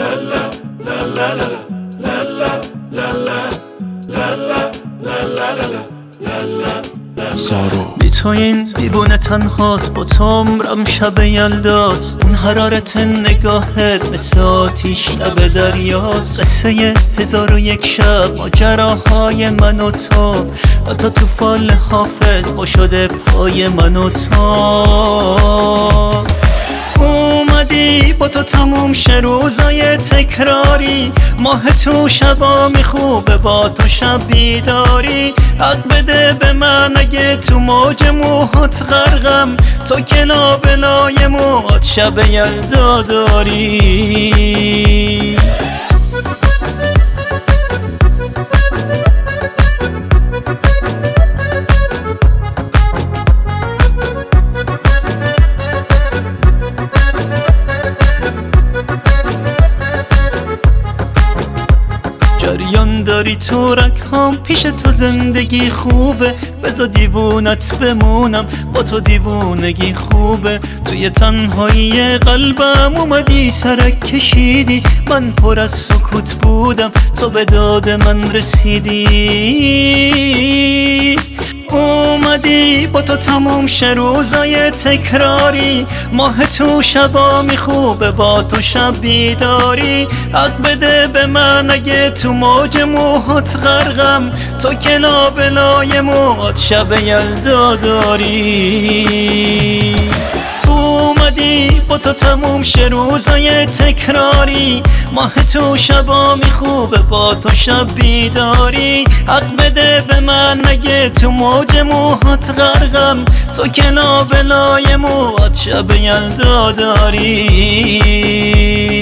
بی تو این دیوونه تنهاست، با تو عمرم شب یلداست. اون حرارت نگاهت مثل آتیش لب دریاست. قصه 1001 شب، ماجراهای من و تو، تا فال حافظ با شده پای من و تو. اومدی با تو تموم شه روزای تکراری، ماه تو شبا خوبه با تو شب بیداری. حق بده به من اگه تو موج موهات غرقم، تو که لابلای موهات شب یلدا داری. جریان داری تو رگهام، پیش تو زندگی خوبه. بذار دیوونت بمونم، با تو دیوونگی خوبه. توی تنهایی قلبم اومدی سرک کشیدی، من پر از سکوت بودم، تو به داد من رسیدی. اومدی با تو تموم شه روزای تکراری، ماه تو شبا خوبه با تو شب بیداری. حق بده به من اگه تو موج موهات غرقم، تو که لابلای موهات شب یلدا داری. اومدی با تو تموم شه روزای تکراری، ماه تو شبا خوبه با تو شب بیداری. حق بده به من اگه تو موج موهات غرقم، تو که لابلای موهات شب یلدا داری.